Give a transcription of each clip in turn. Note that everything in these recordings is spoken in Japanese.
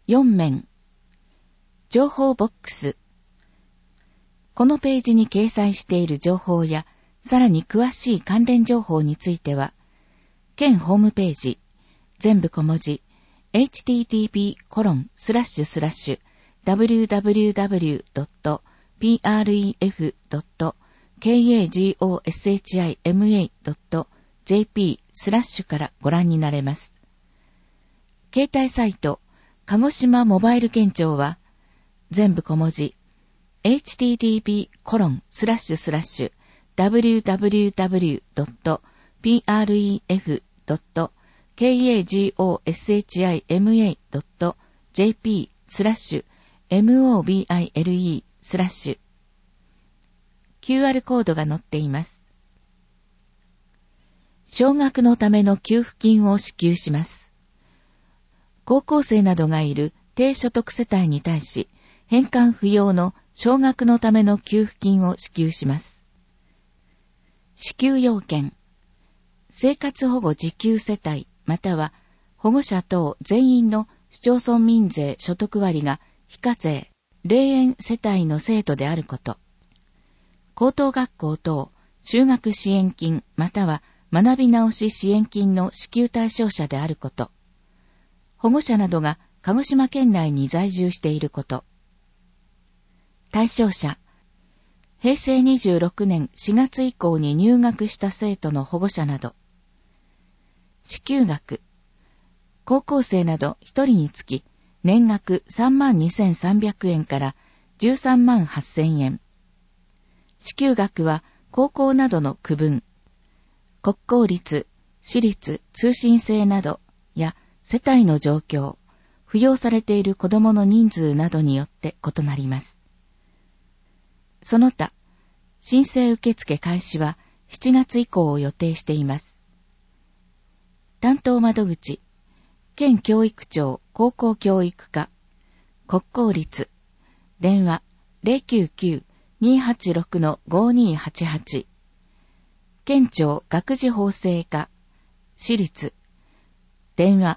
4面。情報ボックス。このページに掲載している情報や、さらに詳しい関連情報については、県ホームページ、全部小文字、http://www.pref.kagoshima.jp/ からご覧になれます。携帯サイト、鹿児島モバイル県庁は、全部小文字、http://www.pref.kagosima.jp/mobile/ QR コードが載っています。奨学のための給付金を支給します。高校生などがいる低所得世帯に対し、返還不要の奨学のための給付金を支給します。支給要件。生活保護受給世帯または保護者等全員の市町村民税所得割が非課税、0円世帯の生徒であること。高等学校等就学支援金または学び直し支援金の支給対象者であること。保護者などが鹿児島県内に在住していること。対象者。平成26年4月以降に入学した生徒の保護者など。支給額。高校生など1人につき年額32,300円から138,000円。支給額は高校などの区分、国公立、私立、通信制などや世帯の状況、扶養されている子供の人数などによって異なります。その他、申請受付開始は7月以降を予定しています。担当窓口、県教育庁高校教育課、国公立、電話 099-286-5288、県庁学時法制課、私立、電話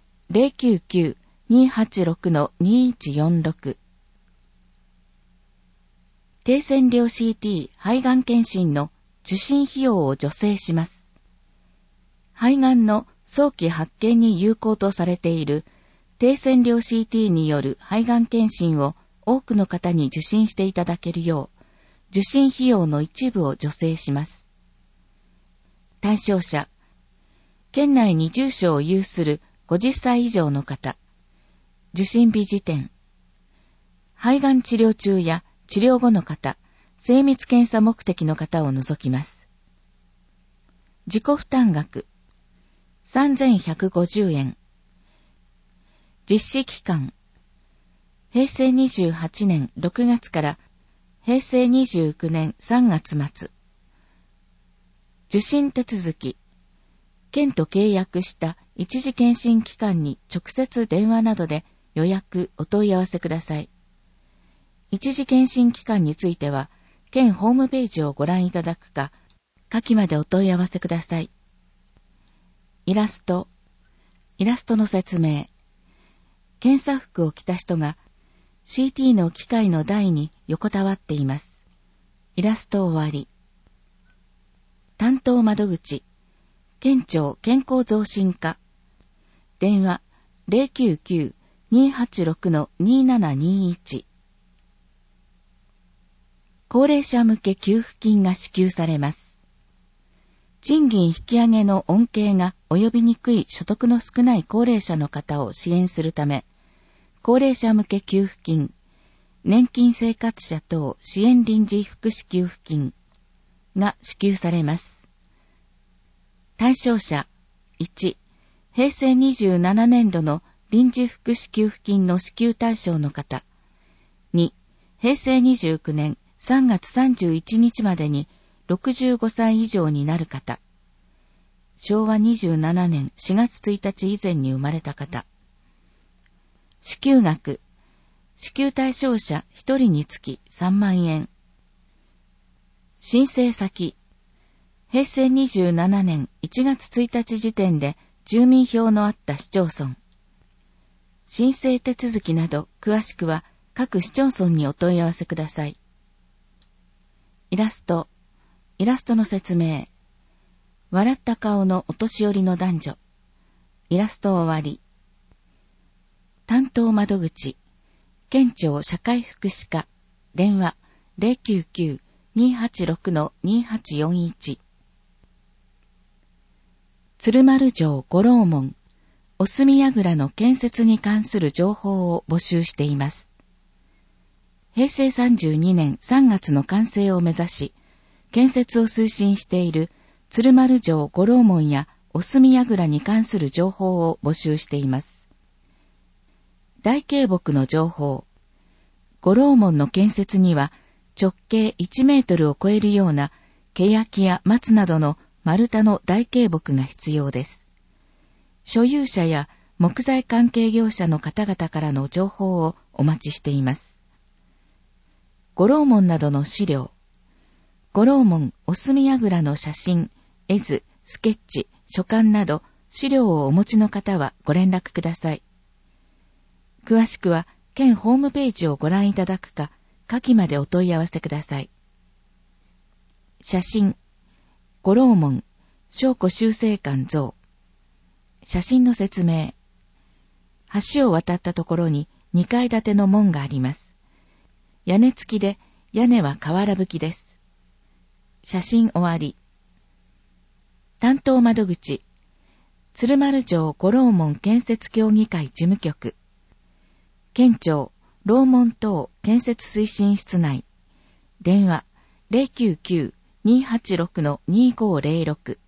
099-286-2146、低線量 CT 肺がん検診の受診費用を助成します。肺がんの早期発見に有効とされている低線量 CT による肺がん検診を多くの方に受診していただけるよう、受診費用の一部を助成します。対象者、県内に住所を有する50歳以上の方、受診日時点、肺がん治療中や治療後の方、精密検査目的の方を除きます。自己負担額、3,150円。実施期間、平成28年6月から平成29年3月末。受診手続き、県と契約した一時検診機関に直接電話などで予約お問い合わせください。一時検診機関については、県ホームページをご覧いただくか、下記までお問い合わせください。イラストの説明。検査服を着た人が CT の機械の台に横たわっています。イラスト終わり。担当窓口、県庁健康増進課。電話 099-286-2721。高齢者向け給付金が支給されます。賃金引き上げの恩恵が及びにくい所得の少ない高齢者の方を支援するため、高齢者向け給付金、年金生活者等支援臨時福祉給付金が支給されます。対象者、1、平成27年度の臨時福祉給付金の支給対象の方、2、平成29年3月31日までに65歳以上になる方、昭和27年4月1日以前に生まれた方。支給額、支給対象者1人につき3万円。申請先、平成27年1月1日時点で住民票のあった市町村。 申請手続きなど詳しくは各市町村にお問い合わせください。イラストの説明。笑った顔のお年寄りの男女。イラスト終わり。担当窓口。県庁社会福祉課。電話 099-286-2841。鶴丸城五郎門。お墨櫓の建設に関する情報を募集しています。平成32年3月の完成を目指し、建設を推進している鶴丸城五郎門やお墨櫓に関する情報を募集しています。大渓木の情報。五郎門の建設には直径1メートルを超えるような欅や松などの丸太の大渓木が必要です。所有者や木材関係業者の方々からの情報をお待ちしています。五郎門などの資料。五郎門お墨櫓の写真、絵図、スケッチ、書簡など資料をお持ちの方はご連絡ください。詳しくは県ホームページをご覧いただくか、下記までお問い合わせください。写真。五郎門、正庫修正館像。写真の説明。橋を渡ったところに2階建ての門があります。屋根付きで、屋根は瓦葺きです。写真終わり。担当窓口。鶴丸城五郎門建設協議会事務局。県庁、楼門等建設推進室内。電話、099-286-2506。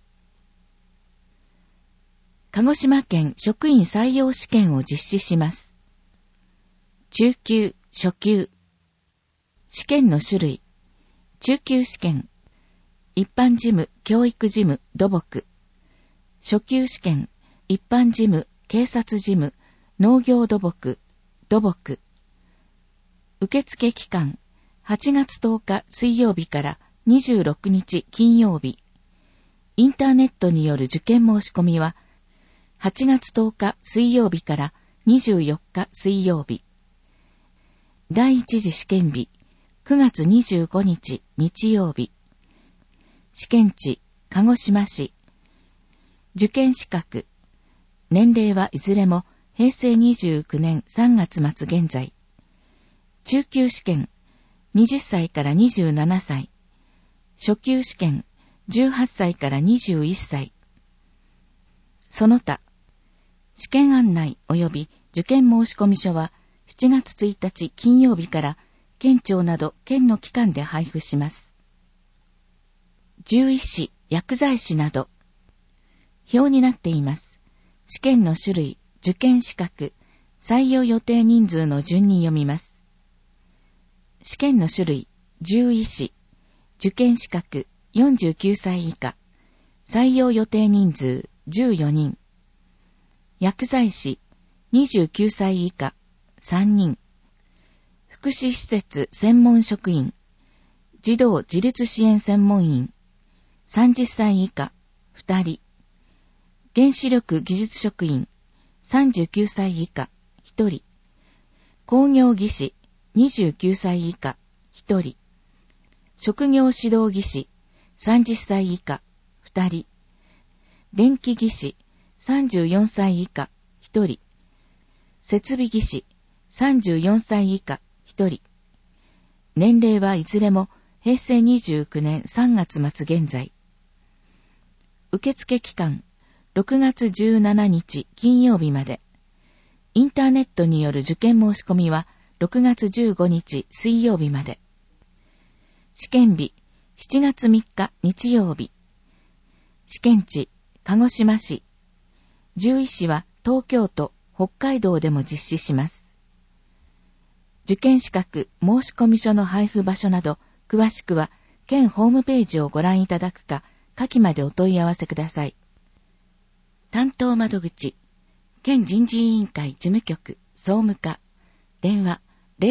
鹿児島県職員採用試験を実施します。中級、初級。試験の種類。中級試験。一般事務、教育事務、土木。初級試験。一般事務、警察事務、農業土木、土木。受付期間。8月10日水曜日から26日金曜日。インターネットによる受験申し込みは、8月10日水曜日から24日水曜日。第一次試験日、9月25日日曜日。試験地、鹿児島市。受験資格。年齢はいずれも平成29年3月末現在。中級試験、20歳から27歳。初級試験、18歳から21歳。その他、試験案内及び受験申込書は7月1日金曜日から県庁など県の機関で配布します。獣医師、薬剤師など。表になっています。試験の種類、受験資格、採用予定人数の順に読みます。試験の種類、獣医師、受験資格49歳以下、採用予定人数14人。薬剤師、29歳以下、3人。福祉施設専門職員、児童自立支援専門員、30歳以下、2人。原子力技術職員、39歳以下、1人。工業技師、29歳以下、1人。職業指導技師、30歳以下、2人。電気技師、34歳以下、1人。設備技師、34歳以下、1人。年齢はいずれも平成29年3月末現在。受付期間、6月17日金曜日まで。インターネットによる受験申し込みは6月15日水曜日まで。試験日、7月3日日曜日。試験地、鹿児島市。獣医師は東京都、北海道でも実施します。受験資格申込書の配布場所など、詳しくは県ホームページをご覧いただくか、下記までお問い合わせください。担当窓口、県人事委員会事務局、総務課、電話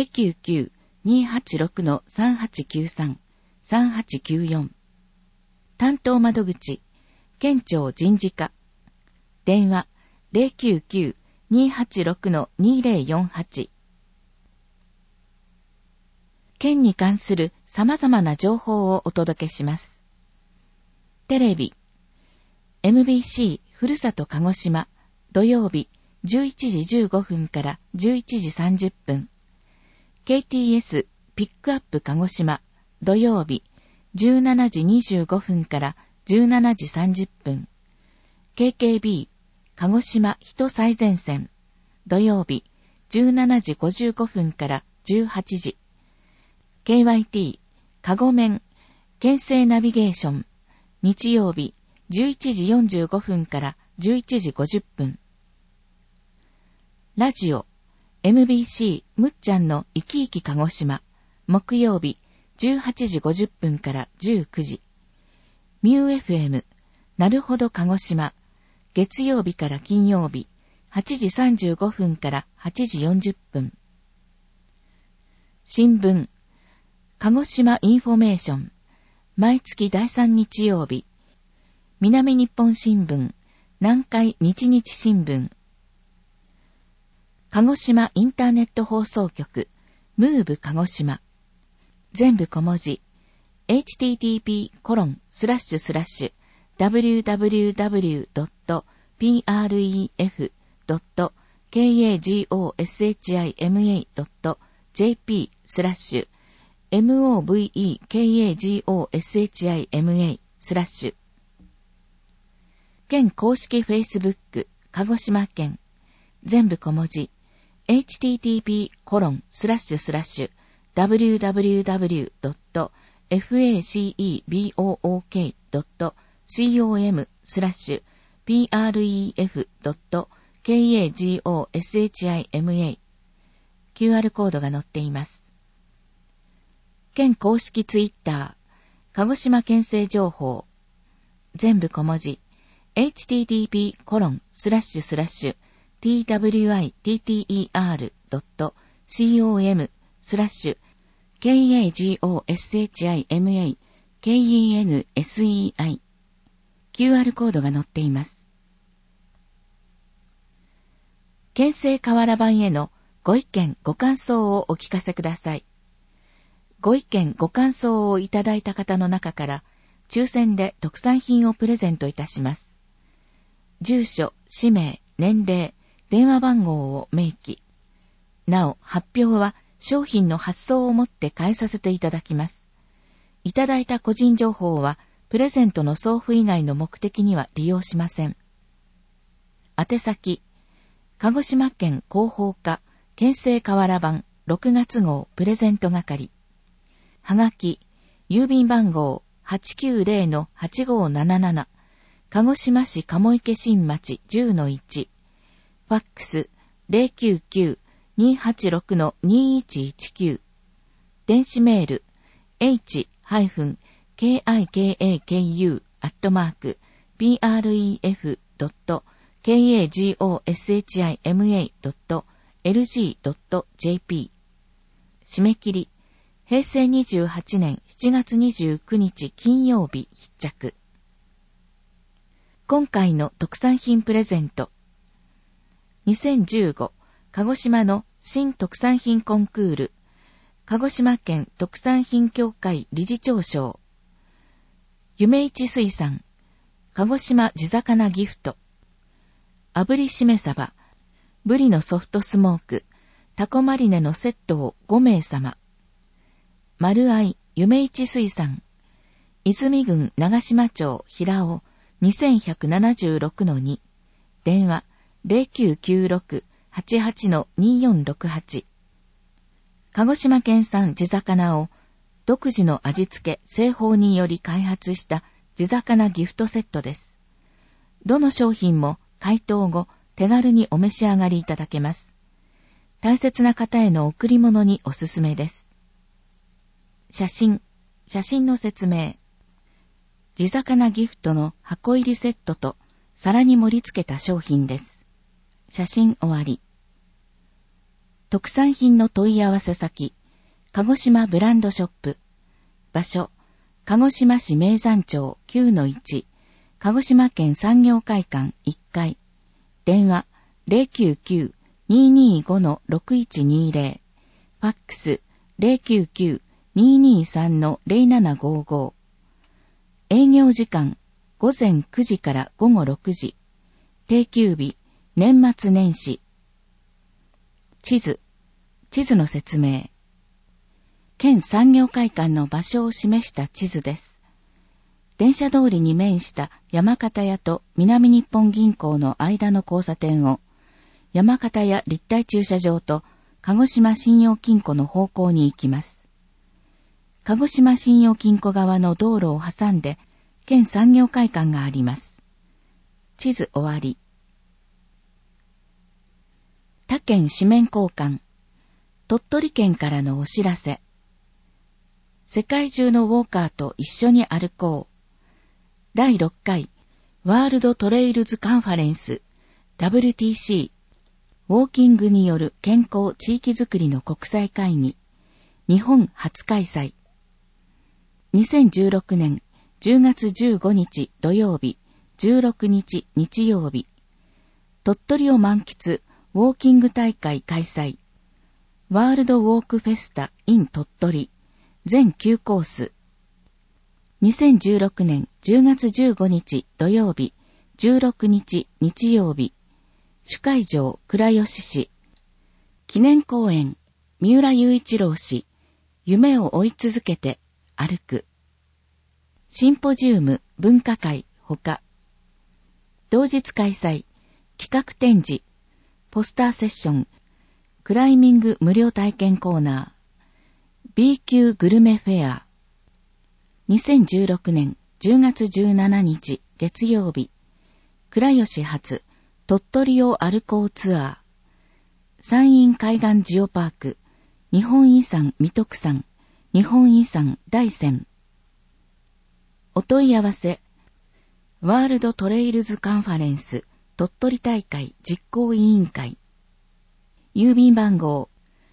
099-286-3893、3894。担当窓口、県庁人事課、電話 286-2048。県に関する様々な情報をお届けします。テレビ MBC ふるさと鹿児島土曜日11時15分から11時30分 KTS ピックアップ鹿児島土曜日17時25分から17時30分 KKB 鹿児島人最前線土曜日17時55分から18時 KYT かごめん県政ナビゲーション日曜日11時45分から11時50分ラジオ MBC むっちゃんの生き生き鹿児島木曜日18時50分から19時ミュー FM なるほど鹿児島月曜日から金曜日8時35分から8時40分新聞鹿児島インフォメーション毎月第3日曜日南日本新聞南海日日新聞鹿児島インターネット放送局ムーブ鹿児島全部小文字 http://www.piagoshima.jp /movekagoshima/ 県公式フェイスブック鹿児島県全部小文字 http://www.facebook.pref.kagoshima QR コードが載っています。県公式ツイッター鹿児島県政情報全部小文字http://twiter.com/kagoshima-kensei QR コードが載っています。県政河原版へのご意見ご感想をお聞かせください。ご意見ご感想をいただいた方の中から抽選で特産品をプレゼントいたします。住所、氏名、年齢、電話番号を明記。なお、発表は商品の発送をもって返させていただきます。いただいた個人情報は、プレゼントの送付以外の目的には利用しません。宛先、鹿児島県広報課、県政河原版6月号プレゼント係。はがき、郵便番号 890-8577。鹿児島市鴨池新町 10-1 ファックス 099-286-2119 電子メール h-kikaku@pref.kagoshima.lg.jp 締め切り平成28年7月29日金曜日必着今回の特産品プレゼント。2015鹿児島の新特産品コンクール、鹿児島県特産品協会理事長賞。夢一水産、鹿児島地魚ギフト。炙りしめ鯖、ブリのソフトスモーク、タコマリネのセットを5名様。丸愛夢一水産、泉郡長島町平尾、2176-2 電話 0996-88-2468 鹿児島県産地魚を独自の味付け製法により開発した地魚ギフトセットです。どの商品も解凍後手軽にお召し上がりいただけます。大切な方への贈り物におすすめです。写真の説明地魚ギフトの箱入りセットと皿に盛り付けた商品です。写真終わり。特産品の問い合わせ先、鹿児島ブランドショップ。場所、鹿児島市名山町 9-1、鹿児島県産業会館1階。電話 099-225-6120、ファックス 099-223-0755。営業時間午前9時から午後6時。定休日年末年始。地図の説明。県産業会館の場所を示した地図です。電車通りに面した山形屋と南日本銀行の間の交差点を、山形屋立体駐車場と鹿児島信用金庫の方向に行きます。鹿児島信用金庫側の道路を挟んで、県産業会館があります。地図終わり。他県紙面交換。鳥取県からのお知らせ。世界中のウォーカーと一緒に歩こう。第6回ワールドトレイルズカンファレンス WTC ウォーキングによる健康地域づくりの国際会議日本初開催。2016年10月15日土曜日、16日日曜日。鳥取を満喫ウォーキング大会開催。ワールドウォークフェスタ in 鳥取全9コース。2016年10月15日土曜日、16日日曜日。主会場倉吉市。記念公演三浦雄一郎氏。夢を追い続けて歩く。シンポジウム文化会ほか。同日開催企画展示ポスターセッションクライミング無料体験コーナー B 級グルメフェア。2016年10月17日月曜日、倉吉発鳥取を歩こうツアー。山陰海岸ジオパーク、日本遺産三徳山、日本遺産大山。お問い合わせ、ワールドトレイルズカンファレンス鳥取大会実行委員会。郵便番号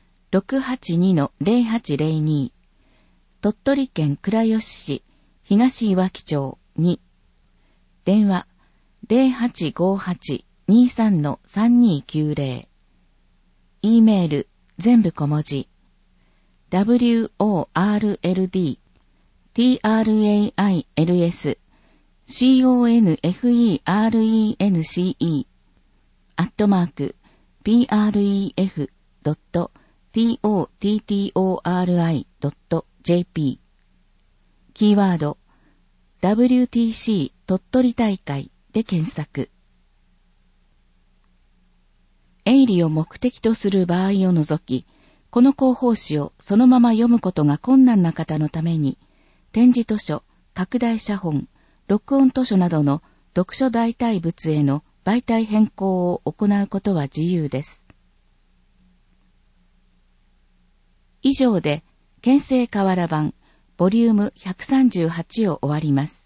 682-0802 鳥取県倉吉市東岩木町2。電話 0858-23-3290。E メール全部小文字 worldtrefense@pref.tottori.jp。 キーワード WTC 鳥取大会で検索。営利を目的とする場合を除き、この広報誌をそのまま読むことが困難な方のために、展示図書、拡大写本、録音図書などの読書代替物への媒体変更を行うことは自由です。以上で、県政河原版ボリューム138を終わります。